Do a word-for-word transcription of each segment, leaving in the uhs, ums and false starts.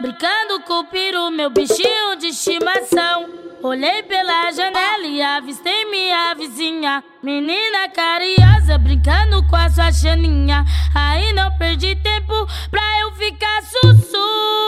brincando com o peru, meu bichinho de estimação. Olhei pela janela e avistei minha vizinha, menina carinhosa, brincando com a sua chaninha. Aí não perdi tempo pra eu ficar sussu.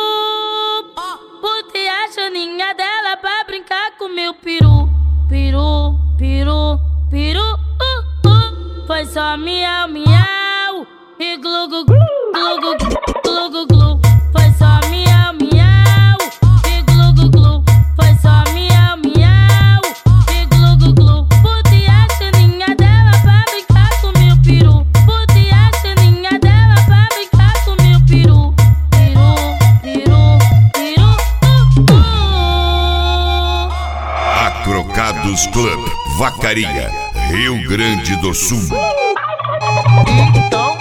Botei a chaninha dela pra brincar com meu peru. Peru, peru, peru, uh, uh. Foi só miau, miau e glu, glu, glu, glu, glu, glu, glu. Foi só miau, miau e glu, glu, glu. Foi só miau, miau e glu, glu, glu. Botei a chaninha dela pra brincar com meu peru. Botei a chaninha dela pra brincar com meu peru. Peru, peru, peru, uh, uh. Acrocados Club, Vacaria, Rio Grande do Sul. Então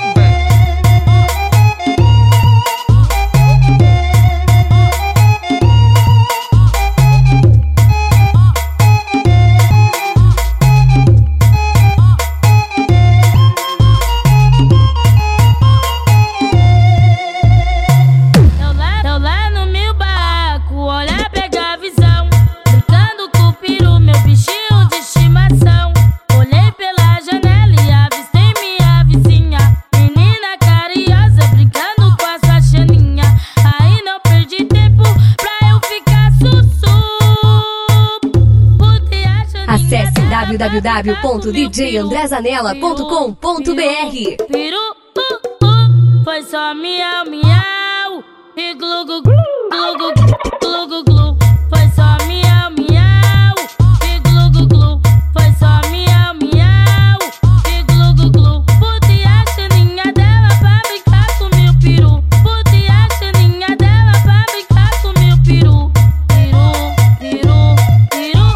acesse w w w ponto d j andré zanella ponto com ponto b r. Peru, uh, uh. Foi só miau, miau e glu, glu, glu, glu, glu, glu, glu. Foi só miau, miau e glu, glu, glu. Foi só miau, miau e glu, glu, glu. Botei a chaninha dela pra brincar com meu peru. Botei a chaninha dela pra brincar com meu peru. Peru, peru, peru,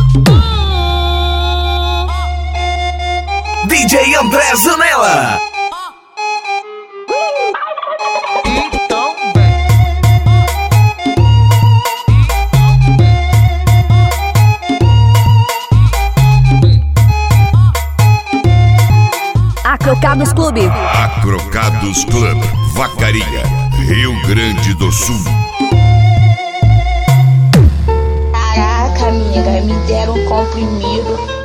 uh, uh. D J André Zanella. Então Acrocados Clube. Acrocados Club, Vacaria, Rio Grande do Sul. Caraca, amiga, me deram um comprimido